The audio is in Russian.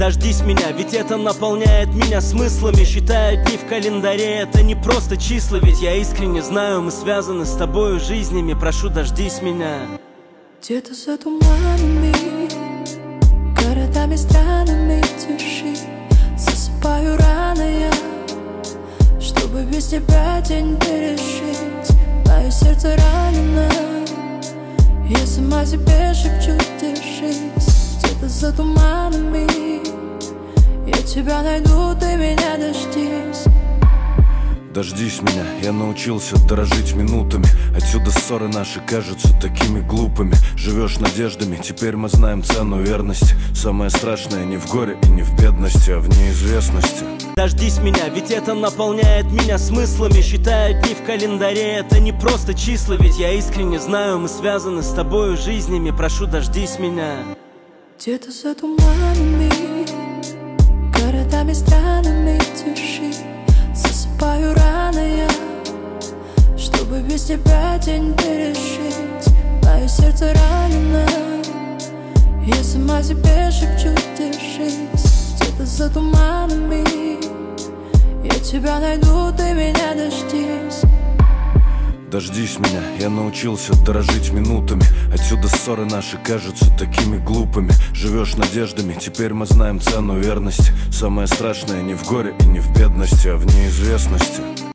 Дождись меня, ведь это наполняет меня смыслами. Считаю дни в календаре, это не просто числа. Ведь я искренне знаю, мы связаны с тобою жизнями. Прошу, дождись меня. Где-то за туманами, городами странами тиши, засыпаю рано я, чтобы без тебя день пережить. Мое сердце ранено, я сама себе шепчу, держись. Где-то за туманами я тебя найду, ты меня дождись. Дождись меня, я научился дорожить минутами. Отсюда ссоры наши кажутся такими глупыми. Живешь надеждами, теперь мы знаем цену верности. Самое страшное не в горе и не в бедности, а в неизвестности. Дождись меня, ведь это наполняет меня смыслами. Считаю дни в календаре, это не просто числа. Ведь я искренне знаю, мы связаны с тобою жизнями. Прошу, дождись меня. Где-то за туманами, городами странами тиши, засыпаю рано я, чтобы без тебя день пережить. Мое сердце ранено, я сама себе шепчу, держись. Где-то за туманами я тебя найду, ты меня дождись. Дождись меня, я научился дорожить минутами. Отсюда ссоры наши кажутся такими глупыми. Живешь надеждами, теперь мы знаем цену верности. Самое страшное не в горе и не в бедности, а в неизвестности.